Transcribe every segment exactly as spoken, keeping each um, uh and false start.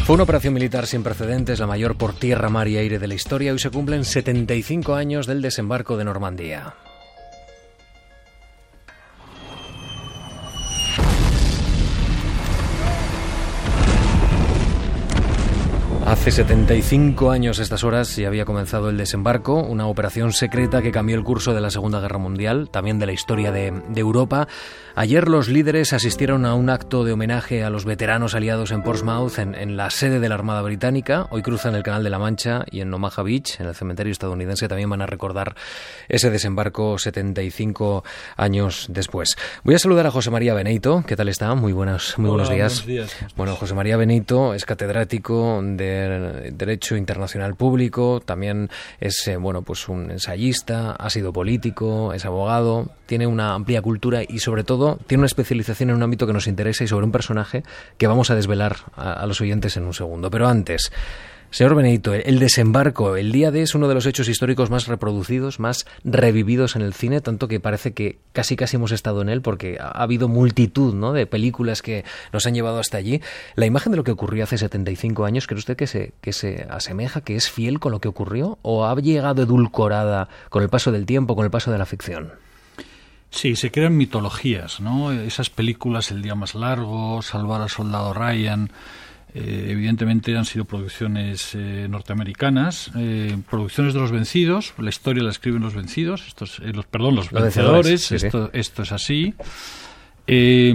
Fue una operación militar sin precedentes, la mayor por tierra, mar y aire de la historia. Hoy se cumplen setenta y cinco años del desembarco de Normandía. Hace setenta y cinco años a estas horas ya había comenzado el desembarco, una operación secreta que cambió el curso de la Segunda Guerra Mundial, también de la historia de, de Europa. Ayer los líderes asistieron a un acto de homenaje a los veteranos aliados en Portsmouth, en, en la sede de la Armada Británica. Hoy cruzan el Canal de la Mancha y en Omaha Beach, en el cementerio estadounidense, también van a recordar ese desembarco setenta y cinco años después. Voy a saludar a José María Beneyto. ¿Qué tal está? Muy, buenas, muy Hola, buenos días. Buenos días. Bueno, José María Beneyto es catedrático de Derecho Internacional Público, también es eh, bueno, pues un ensayista, ha sido político, es abogado, tiene una amplia cultura y sobre todo tiene una especialización en un ámbito que nos interesa y sobre un personaje que vamos a desvelar a, a los oyentes en un segundo. Pero antes, señor Beneyto, el desembarco, el día D es uno de los hechos históricos más reproducidos, más revividos en el cine, tanto que parece que casi casi hemos estado en él porque ha habido multitud, ¿no?, de películas que nos han llevado hasta allí. La imagen de lo que ocurrió hace setenta y cinco años, ¿cree usted que se, que se asemeja, que es fiel con lo que ocurrió o ha llegado edulcorada con el paso del tiempo, con el paso de la ficción? Sí, se crean mitologías, ¿no? Esas películas, El día más largo, Salvar al soldado Ryan, eh, evidentemente han sido producciones eh, norteamericanas, eh, producciones de los vencidos, la historia la escriben los vencidos, estos, eh, los, perdón, los, los vencedores, vencedores sí, esto, sí. esto es así. Eh,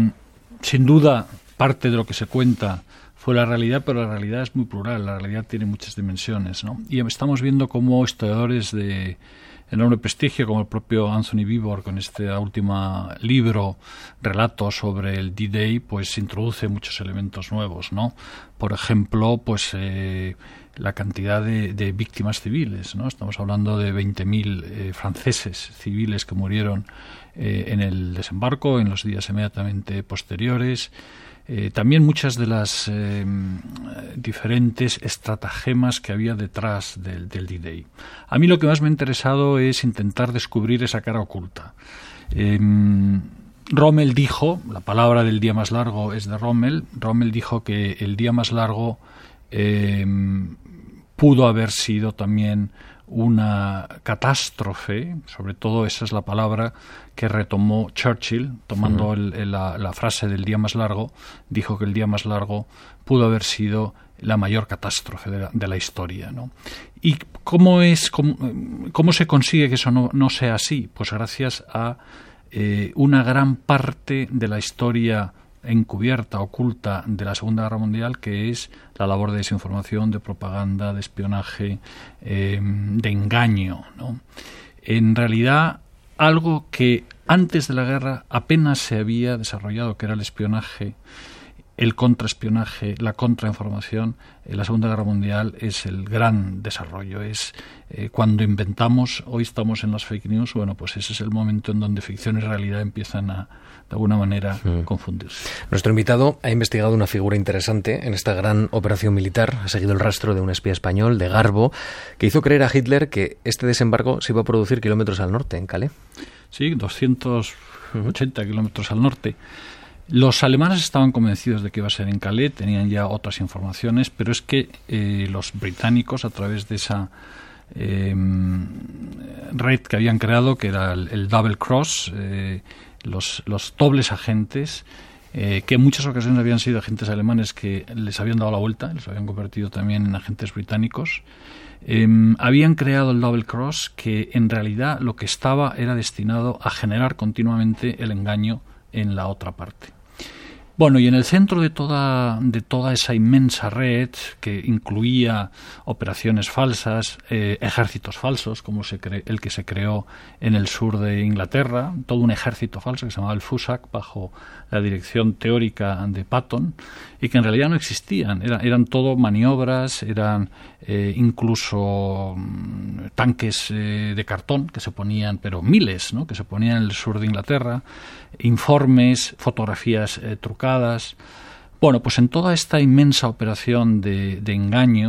sin duda, parte de lo que se cuenta fue la realidad, pero la realidad es muy plural, la realidad tiene muchas dimensiones, ¿no? Y estamos viendo cómo historiadores de enorme prestigio, como el propio Anthony Beevor, con este último libro, relato sobre el D-Day, pues introduce muchos elementos nuevos, ¿no? Por ejemplo, pues eh, la cantidad de, de víctimas civiles, ¿no? Estamos hablando de veinte mil eh, franceses civiles que murieron eh, en el desembarco, en los días inmediatamente posteriores. Eh, también muchas de las eh, diferentes estratagemas que había detrás del, del D-Day. A mí lo que más me ha interesado es intentar descubrir esa cara oculta. Eh, Rommel dijo, la palabra del día más largo es de Rommel, Rommel dijo que el día más largo eh, pudo haber sido también una catástrofe, sobre todo esa es la palabra que retomó Churchill, tomando uh-huh. el, el, la, la frase del día más largo, dijo que el día más largo pudo haber sido la mayor catástrofe de la, de la historia, ¿no? ¿Y cómo es, cómo, cómo se consigue que eso no, no sea así? Pues gracias a eh, una gran parte de la historia encubierta, oculta de la Segunda Guerra Mundial, que es la labor de desinformación, de propaganda, de espionaje, eh, de engaño, ¿no? En realidad, algo que antes de la guerra apenas se había desarrollado, que era el espionaje, el contraespionaje, la contrainformación, en la Segunda Guerra Mundial es el gran desarrollo. Es eh, cuando inventamos, hoy estamos en las fake news, bueno, pues ese es el momento en donde ficción y realidad empiezan a, de alguna manera, sí. confundirse. Nuestro invitado ha investigado una figura interesante en esta gran operación militar. Ha seguido el rastro de un espía español, de Garbo, que hizo creer a Hitler que este desembarco se iba a producir kilómetros al norte, en Calais. Sí, doscientos ochenta uh-huh. kilómetros al norte. Los alemanes estaban convencidos de que iba a ser en Calais, tenían ya otras informaciones, pero es que eh, los británicos, a través de esa eh, red que habían creado, que era el, el Double Cross, eh, los, los dobles agentes, eh, que en muchas ocasiones habían sido agentes alemanes que les habían dado la vuelta, los habían convertido también en agentes británicos, eh, habían creado el Double Cross, que en realidad lo que estaba era destinado a generar continuamente el engaño en la otra parte. Bueno, y en el centro de toda, de toda esa inmensa red, que incluía operaciones falsas, eh, ejércitos falsos, como se cre- el que se creó en el sur de Inglaterra, todo un ejército falso que se llamaba el Fusak, bajo la dirección teórica de Patton, y que en realidad no existían, Era, eran todo maniobras, eran eh, incluso mm, tanques eh, de cartón que se ponían, pero miles, ¿no?, que se ponían en el sur de Inglaterra, informes, fotografías eh, trucadas. Bueno, pues en toda esta inmensa operación de, de engaño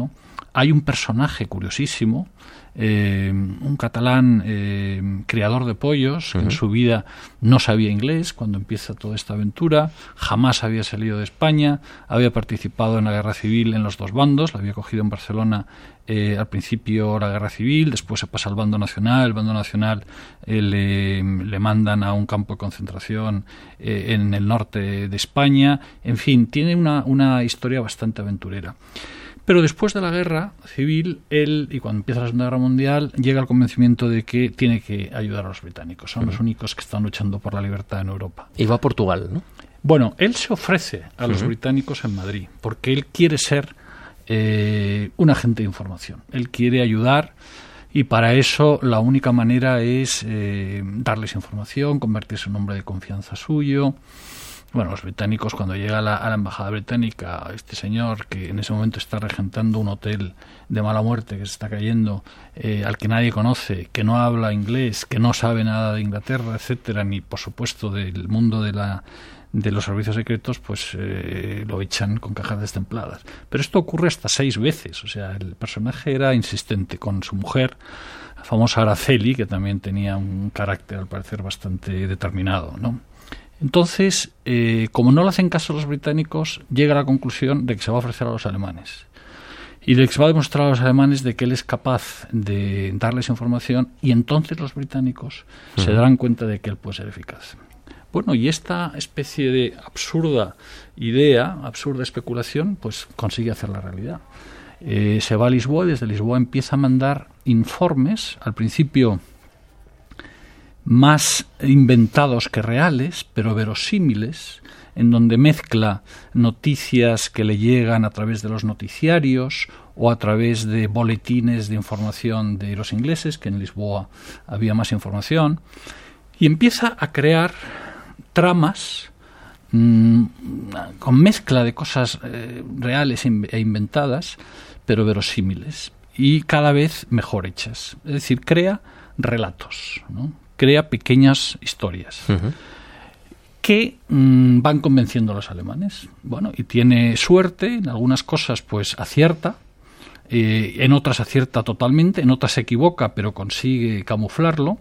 hay un personaje curiosísimo, eh, un catalán eh, criador de pollos, que uh-huh. en su vida no sabía inglés cuando empieza toda esta aventura, jamás había salido de España, había participado en la guerra civil en los dos bandos, la había cogido en Barcelona eh, al principio la guerra civil, después se pasa al bando nacional, el bando nacional eh, le, le mandan a un campo de concentración eh, en el norte de España, en fin, tiene una, una historia bastante aventurera. Pero después de la guerra civil, él, y cuando empieza la Segunda Guerra Mundial, llega al convencimiento de que tiene que ayudar a los británicos. Son uh-huh. los únicos que están luchando por la libertad en Europa. Y va a Portugal, ¿no? Bueno, él se ofrece a los uh-huh. británicos en Madrid, porque él quiere ser eh, un agente de información. Él quiere ayudar, y para eso la única manera es eh, darles información, convertirse en un hombre de confianza suyo. Bueno, los británicos, cuando llega a la, a la embajada británica, este señor que en ese momento está regentando un hotel de mala muerte que se está cayendo, eh, al que nadie conoce, que no habla inglés, que no sabe nada de Inglaterra, etcétera, ni por supuesto del mundo de la de los servicios secretos, pues eh, lo echan con cajas destempladas. Pero esto ocurre hasta seis veces. O sea, el personaje era insistente con su mujer, la famosa Araceli, que también tenía un carácter al parecer bastante determinado, ¿no? Entonces, eh, como no le hacen caso a los británicos, llega a la conclusión de que se va a ofrecer a los alemanes. Y de que se va a demostrar a los alemanes de que él es capaz de darles información, y entonces los británicos uh-huh. se darán cuenta de que él puede ser eficaz. Bueno, y esta especie de absurda idea, absurda especulación, pues consigue hacer la realidad. Eh, se va a Lisboa y desde Lisboa empieza a mandar informes, al principio más inventados que reales, pero verosímiles, en donde mezcla noticias que le llegan a través de los noticiarios o a través de boletines de información de los ingleses, que en Lisboa había más información, y empieza a crear tramas mmm, con mezcla de cosas eh, reales e inventadas, pero verosímiles, y cada vez mejor hechas. Es decir, crea relatos, ¿no? Crea pequeñas historias uh-huh. que mmm, van convenciendo a los alemanes. Bueno, y tiene suerte, en algunas cosas pues acierta, eh, en otras acierta totalmente, en otras se equivoca, pero consigue camuflarlo,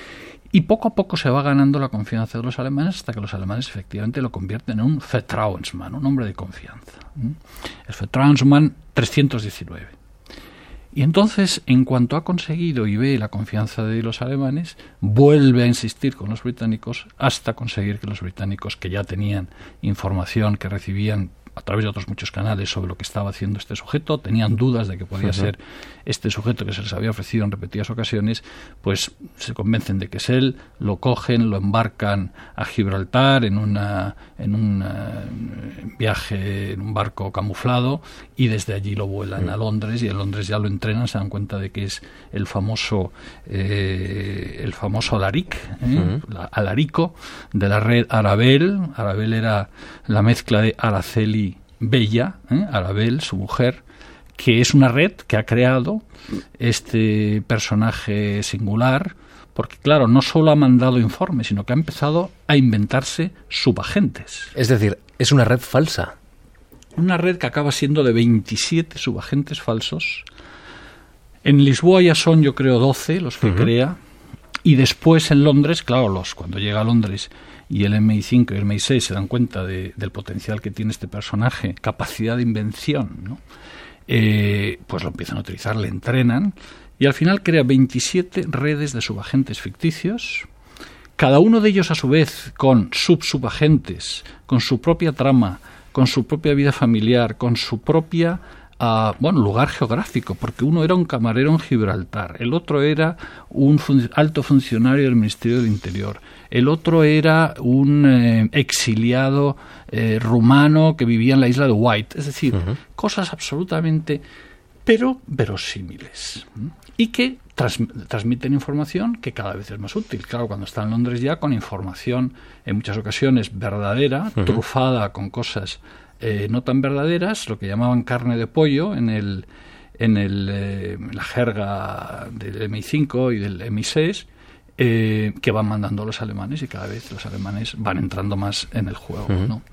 y poco a poco se va ganando la confianza de los alemanes hasta que los alemanes efectivamente lo convierten en un Vertrauensmann, un hombre de confianza. El Vertrauensmann trescientos diecinueve. Y entonces, en cuanto ha conseguido y ve la confianza de los alemanes, vuelve a insistir con los británicos hasta conseguir que los británicos, que ya tenían información que recibían a través de otros muchos canales sobre lo que estaba haciendo este sujeto, tenían dudas de que podía uh-huh. ser este sujeto que se les había ofrecido en repetidas ocasiones, pues se convencen de que es él, lo cogen, lo embarcan a Gibraltar en una en un uh, viaje en un barco camuflado, y desde allí lo vuelan uh-huh. a Londres, y en Londres ya lo entrenan, se dan cuenta de que es el famoso eh, el famoso Alaric, ¿eh? uh-huh. la, Alarico de la red Arabel. Arabel era la mezcla de Araceli Bella, ¿eh? Arabel, su mujer, que es una red que ha creado este personaje singular, porque claro, no solo ha mandado informes, sino que ha empezado a inventarse subagentes. Es decir, es una red falsa. Una red que acaba siendo de veintisiete subagentes falsos. En Lisboa ya son, yo creo, doce los que uh-huh. crea, y después en Londres, claro, los cuando llega a Londres y el M I cinco y el M I seis se dan cuenta de, del potencial que tiene este personaje, capacidad de invención, ¿no? Eh, pues lo empiezan a utilizar, le entrenan, y al final crea veintisiete redes de subagentes ficticios, cada uno de ellos a su vez con sub-subagentes, con su propia trama, con su propia vida familiar, con su propia Uh, bueno, lugar geográfico, porque uno era un camarero en Gibraltar, el otro era un fun- alto funcionario del Ministerio del Interior, el otro era un eh, exiliado eh, rumano que vivía en la isla de White, es decir, uh-huh. cosas absolutamente, pero verosímiles, ¿m? Y que trans- transmiten información que cada vez es más útil. Claro, cuando está en Londres ya con información en muchas ocasiones verdadera, uh-huh. trufada con cosas Eh, no tan verdaderas, lo que llamaban carne de pollo en el en el eh, la jerga del M I cinco y del M I seis, eh, que van mandando los alemanes, y cada vez los alemanes van entrando más en el juego, uh-huh. ¿no?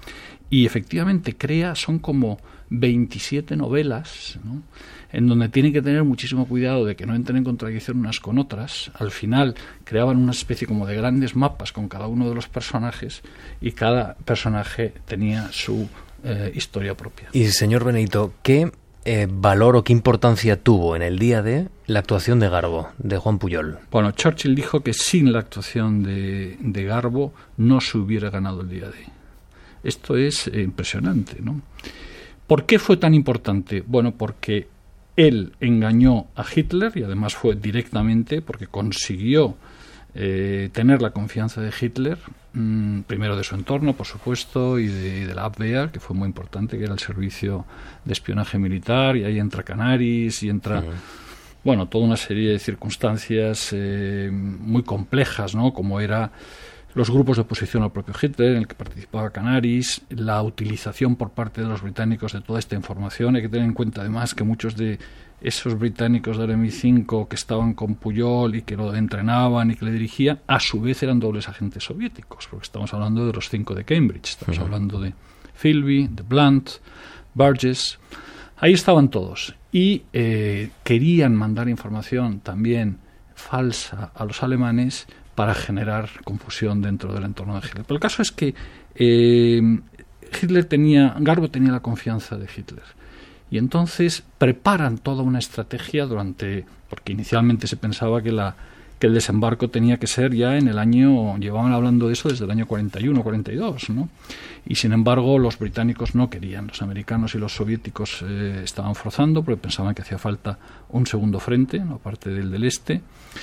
y efectivamente crea, son como veintisiete novelas, ¿no?, en donde tienen que tener muchísimo cuidado de que no entren en contradicción unas con otras. Al final creaban una especie como de grandes mapas con cada uno de los personajes, y cada personaje tenía su eh, historia propia. Y, señor Benedito, ¿qué eh, valor o qué importancia tuvo en el día de la actuación de Garbo, de Juan Pujol? Bueno, Churchill dijo que sin la actuación de, de Garbo no se hubiera ganado el día de. Esto es eh, impresionante, ¿no? ¿Por qué fue tan importante? Bueno, porque él engañó a Hitler, y además fue directamente porque consiguió eh, tener la confianza de Hitler, mmm, primero de su entorno, por supuesto, y de, de la Abwehr, que fue muy importante, que era el servicio de espionaje militar, y ahí entra Canaris, y entra, uh-huh. bueno, toda una serie de circunstancias eh, muy complejas, ¿no?, como era los grupos de oposición al propio Hitler, en el que participaba Canaris, la utilización por parte de los británicos de toda esta información. Hay que tener en cuenta además que muchos de esos británicos del M I cinco que estaban con Pujol y que lo entrenaban y que le dirigían, a su vez eran dobles agentes soviéticos, porque estamos hablando de los cinco de Cambridge, estamos uh-huh. hablando de Philby, de Blunt, Burgess. Ahí estaban todos, y eh, querían mandar información también falsa a los alemanes para generar confusión dentro del entorno de Hitler. Pero el caso es que eh, Hitler tenía, Garbo tenía la confianza de Hitler, y entonces preparan toda una estrategia durante, porque inicialmente se pensaba que la que el desembarco tenía que ser ya en el año, llevaban hablando de eso desde el año cuarenta y uno, cuarenta y dos, ¿no? Y sin embargo los británicos no querían, los americanos y los soviéticos eh, estaban forzando porque pensaban que hacía falta un segundo frente, ¿no?, aparte del del este.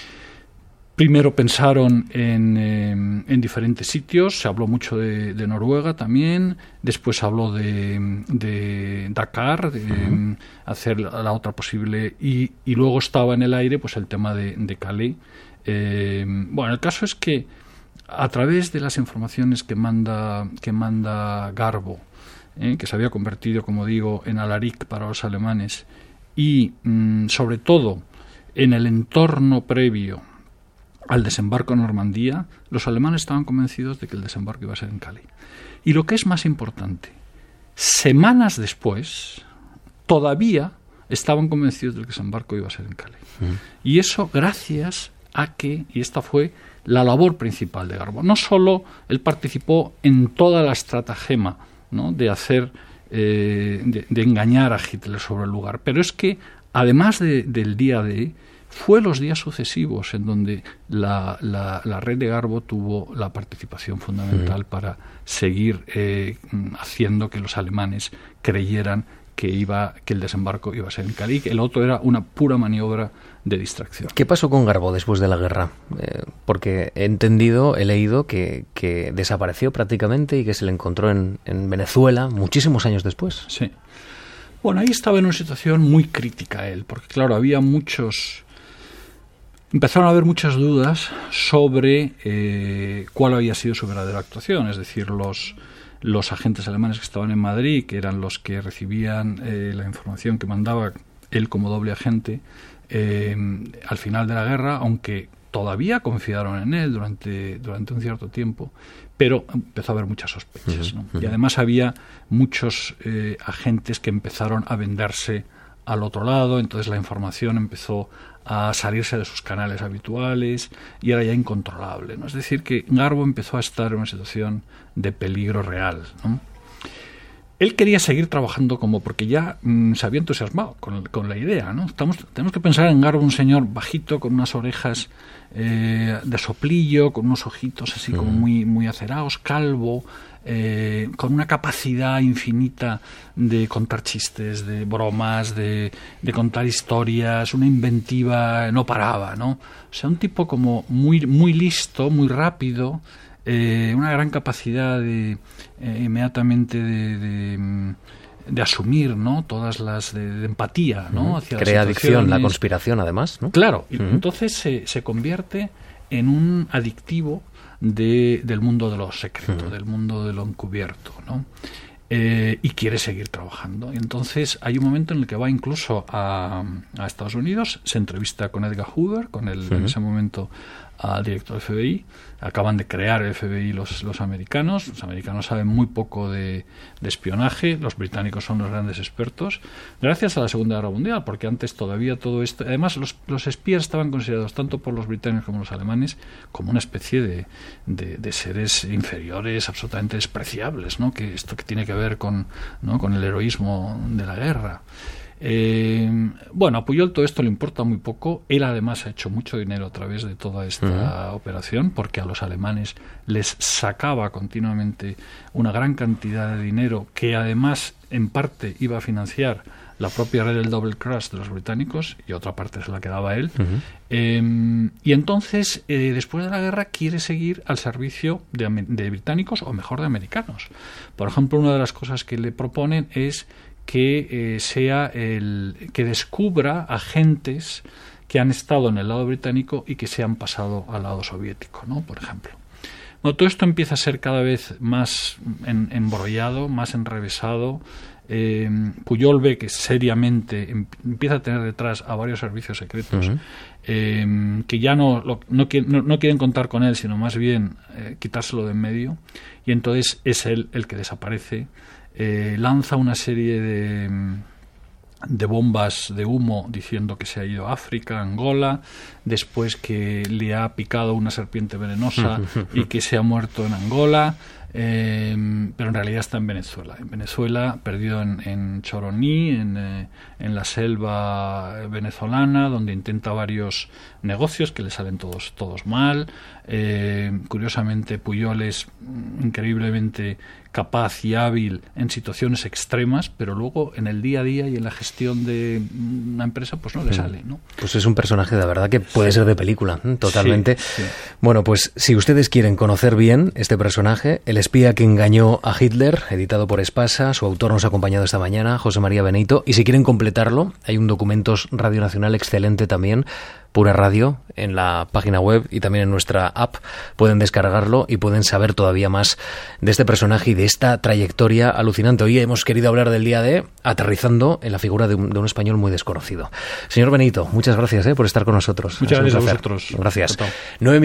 Primero pensaron en, eh, en diferentes sitios, se habló mucho de, de Noruega también, después se habló de, de Dakar, de uh-huh. hacer la, la otra posible, y, y luego estaba en el aire pues el tema de, de Calais. Eh, bueno, el caso es que a través de las informaciones que manda, que manda Garbo, eh, que se había convertido, como digo, en alaric para los alemanes, y mm, sobre todo en el entorno previo al desembarco en Normandía, los alemanes estaban convencidos de que el desembarco iba a ser en Calais. Y lo que es más importante, semanas después, todavía estaban convencidos de que el desembarco iba a ser en Calais. Uh-huh. Y eso gracias a que, y esta fue la labor principal de Garbo, no solo él participó en toda la estratagema, ¿no?, de hacer, eh, de, de engañar a Hitler sobre el lugar, pero es que además de, del día de fue los días sucesivos en donde la, la, la red de Garbo tuvo la participación fundamental, sí, para seguir eh, haciendo que los alemanes creyeran que iba que el desembarco iba a ser en Calais. El otro era una pura maniobra de distracción. ¿Qué pasó con Garbo después de la guerra? Eh, porque he entendido, he leído que, que desapareció prácticamente y que se le encontró en, en Venezuela muchísimos años después. Sí. Bueno, ahí estaba en una situación muy crítica él, porque claro, había muchos... Empezaron a haber muchas dudas sobre eh, cuál había sido su verdadera actuación, es decir, los, los agentes alemanes que estaban en Madrid, que eran los que recibían eh, la información que mandaba él como doble agente, eh, al final de la guerra, aunque todavía confiaron en él durante, durante un cierto tiempo, pero empezó a haber muchas sospechas, ¿no? Y además había muchos eh, agentes que empezaron a venderse al otro lado, entonces la información empezó a salirse de sus canales habituales y era ya incontrolable, ¿no? Es decir, que Garbo empezó a estar en una situación de peligro real, ¿no? Él quería seguir trabajando como, porque ya mmm, se había entusiasmado con, con la idea, ¿no? Estamos, tenemos que pensar en Garbo, un señor bajito, con unas orejas eh, de soplillo, con unos ojitos así como muy, muy acerados, calvo, eh, con una capacidad infinita de contar chistes, de bromas, de, de contar historias, una inventiva, no paraba, ¿no? O sea, un tipo como muy, muy listo, muy rápido, Eh, una gran capacidad de eh, inmediatamente de, de, de asumir, ¿no? Todas las de, de empatía, ¿no? Uh-huh. Hacia Crea adicción, la conspiración, además, ¿no? Claro, y uh-huh. entonces se, se convierte en un adictivo de, del mundo de lo secreto, uh-huh. del mundo de lo encubierto, ¿no? Eh, y quiere seguir trabajando. Y entonces hay un momento en el que va incluso a, a Estados Unidos, se entrevista con Edgar Hoover, con el uh-huh. en ese momento al director del F B I. Acaban de crear el F B I los, los americanos. Los americanos saben muy poco de, de espionaje. Los británicos son los grandes expertos. Gracias a la Segunda Guerra Mundial, porque antes todavía todo esto... Además, los, los espías estaban considerados tanto por los británicos como los alemanes como una especie de, de, de seres inferiores, absolutamente despreciables, ¿no? Que esto que tiene que ver con, ¿no? con el heroísmo de la guerra. Eh, bueno, a Pujol todo esto le importa muy poco. Él además ha hecho mucho dinero a través de toda esta uh-huh. operación, porque a los alemanes les sacaba continuamente una gran cantidad de dinero que además en parte iba a financiar la propia red del Double Cross de los británicos, y otra parte se la quedaba él. Uh-huh. Eh, y entonces, eh, después de la guerra, quiere seguir al servicio de, de británicos, o mejor, de americanos. Por ejemplo, una de las cosas que le proponen es que eh, sea el que descubra agentes que han estado en el lado británico y que se han pasado al lado soviético, ¿no? Por ejemplo. Bueno, todo esto empieza a ser cada vez más en, embrollado, más enrevesado. Eh, Pujol ve que seriamente em, empieza a tener detrás a varios servicios secretos uh-huh. eh, que ya no, lo, no, no, no quieren contar con él, sino más bien eh, quitárselo de en medio, y entonces es él el que desaparece. Eh, lanza una serie de, de bombas de humo diciendo que se ha ido a África, Angola, después que le ha picado una serpiente venenosa y que se ha muerto en Angola, eh, pero en realidad está en Venezuela. En Venezuela, perdido en, en Choroní, en, eh, en la selva venezolana, donde intenta varios negocios que le salen todos, todos mal. Eh, curiosamente, Pujol es increíblemente capaz y hábil en situaciones extremas, pero luego en el día a día y en la gestión de una empresa pues no le sale, ¿no? Pues es un personaje de verdad que puede sí. ser de película, ¿eh? Totalmente. Sí, sí. Bueno, pues si ustedes quieren conocer bien este personaje, El espía que engañó a Hitler, editado por Espasa, su autor nos ha acompañado esta mañana, José María Benito, y si quieren completarlo, hay un Documentos Radio Nacional excelente también, Pura Radio, en la página web y también en nuestra app. Pueden descargarlo y pueden saber todavía más de este personaje y de esta trayectoria alucinante. Hoy hemos querido hablar del día de aterrizando en la figura de un, de un español muy desconocido. Señor Benito, muchas gracias eh, por estar con nosotros. Muchas gracias a vosotros. Gracias.